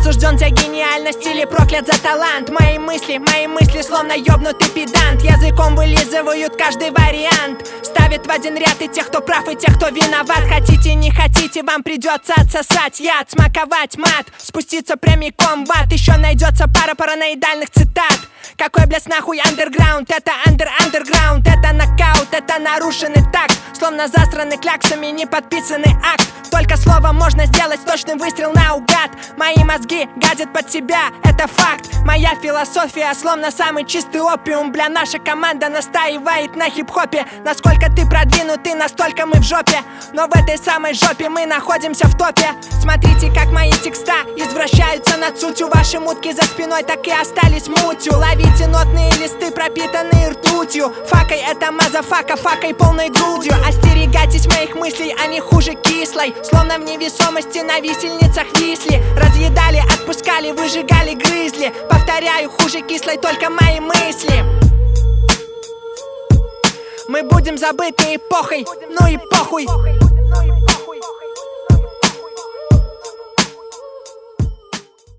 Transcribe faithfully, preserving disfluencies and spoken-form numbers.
осужден за гениальность или проклят за талант. Мои мысли, мои мысли словно ёбнутый педант. Языком вылизывают каждый вариант. Ставят в один ряд и тех, кто прав, и тех, кто виноват. Хотите, не хотите, вам придется отсосать яд, смаковать мат, спуститься прямиком в ад. Еще найдется пара параноидальных цитат. Какой, блядь, нахуй андерграунд? Это андер андерграунд, это нокаут, это нарушенный такт. Словно засранный кляксами не подписанный акт. Только словом можно сделать точный выстрел наугад. Мои мозги гадят под себя, это факт. Моя философия словно самый чистый опиум. Бля, наша команда настаивает на хип-хопе. Насколько ты продвинутый, настолько мы в жопе. Но в этой самой жопе мы находимся в топе. Смотрите, как мои текста извращаются над сутью. Ваши мутки за спиной так и остались мутью. Ловите нотные листы, пропитанные ртутью. Факой это мазафака, факой полной грудью. Остерегайтесь моих мыслей, они хуже кислой. Словно в невесомости на висельницах висли. Разъедали, отпускали, выжигали, грызли. Повторяю, хуже кислой только мои мысли. Мы будем забыты эпохой, ну и похуй.